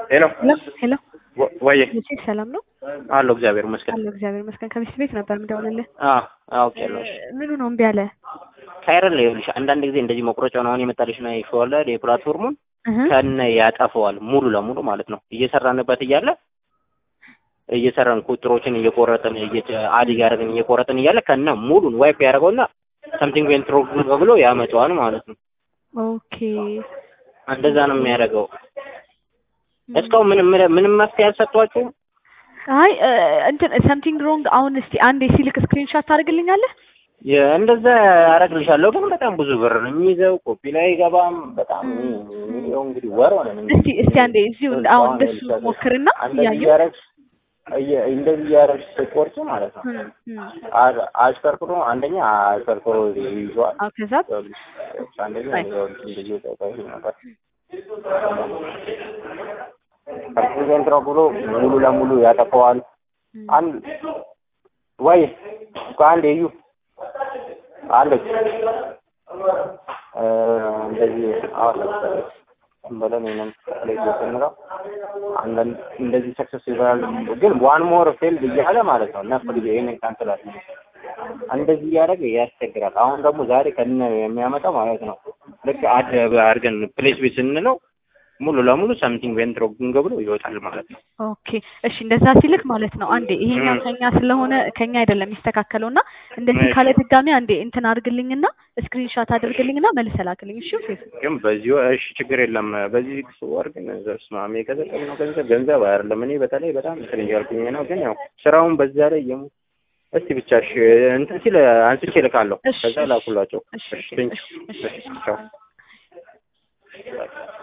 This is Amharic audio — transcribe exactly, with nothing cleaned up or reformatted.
ሄሎ ሄሎ ወይ እሺ፣ ሰላም ነው አሎ እግዚአብሔር ይመስገን አሎ እግዚአብሔር ይመስገን። ከሚስት ቤት ነበር የምደውልልህ። አዎ አዎ ቄሎሽ ምኑ ነው እምቢ አለ? ካይረል ይኸውልሽ አንዳንድ ጊዜ እንደዚህ መቁረጫው ነው አሁን የመጣልሽ ነው ይፈዋል የፕላትፎርሙን እህ ከነ ያጠፈዋል ሙሉ ለሙሉ ማለት ነው። እየሰራንበት እያለ እየሰራን ቁጥሮችን እየቆረጥን አድ እያደረግን እየቆረጥን እያለ ከነ ሙሉን ዋይፕ ያደርገውና something went wrong ብሎ ያመጣዋል ማለት ነው። ኦኬ እንደዛ ነው የሚያደርገው። እስካሁን ምንም ምንም መፍትሄ አልሰጧችሁም? አይ እንትን something wrong አሁን እስቲ አንዴ ሲልክ ስክሪንሾት ታደርግልኛለህ? እንደዛ አደርግልሻለሁ ግን በጣም ብዙ ብር ነው የሚይዘው። ኮፒ ላይ አይገባም። በጣም ይኸው እንግዲህ ወር ሆነ ነው። እስቲ እስቲ አንዴ እዚሁ አሁን እንደሱ ሞክርና ያየው እንደዚህ ያረሽ ስፖርት ማለት ነው። አሽከርክሮ አንደኛ አሽከርክሮ ይዟል። አዎ ከዛ አንደኛ እንደዚህ ተጣጣይ ነበር። ከፕሬዘንተሩ ብሎ ሙሉ ለሙሉ ያጠፋዋል። አንድ ወይ አንድ እዩ አለች እንደዚህ አለ በለን ነው ለይተንራ አንድ እንደዚህ ሰክሰስ ይባላል ግን ዋን ሞር ፌልድ እያለ ማለት ነው። እና ፍሪዝ ይሄንን ካንሰል አድርጉ እንደዚህ ያደረገ ያስቸግራል። አሁን ደግሞ ዛሬ ከነ የሚያመጣው ማለት ነው ልክ አድ አድርገን ፕሌስ ቤት ስንለው ሙሉ ለሙሉ something went wrong ብሎ ይወጣል ማለት ነው። ኦኬ እሺ፣ እንደዛ ሲልክ ማለት ነው አንዴ ይሄኛው ከኛ ስለሆነ ከኛ አይደለም የሚስተካከለውና እንደዚህ ካለ ድጋሚ አንዴ እንትን አድርግልኝና ስክሪንሾት አድርግልኝና መልሰህ ላክልኝ። እሺ ግን በዚህ እሺ ችግር የለም። በዚህ ወር ግን ዘስማሜ ከዘጠኝ ነው ገንዘብ ገንዘብ አይደለም። እኔ በተለይ በጣም እንትን እያልኩኝ ነው። ግን ያው ስራውን በዛ ላይ የሙ እስቲ ብቻ እሺ እንትን ሲል አንስቼ ልካለሁ። ከዛ ላኩላቸው። እሺ እሺ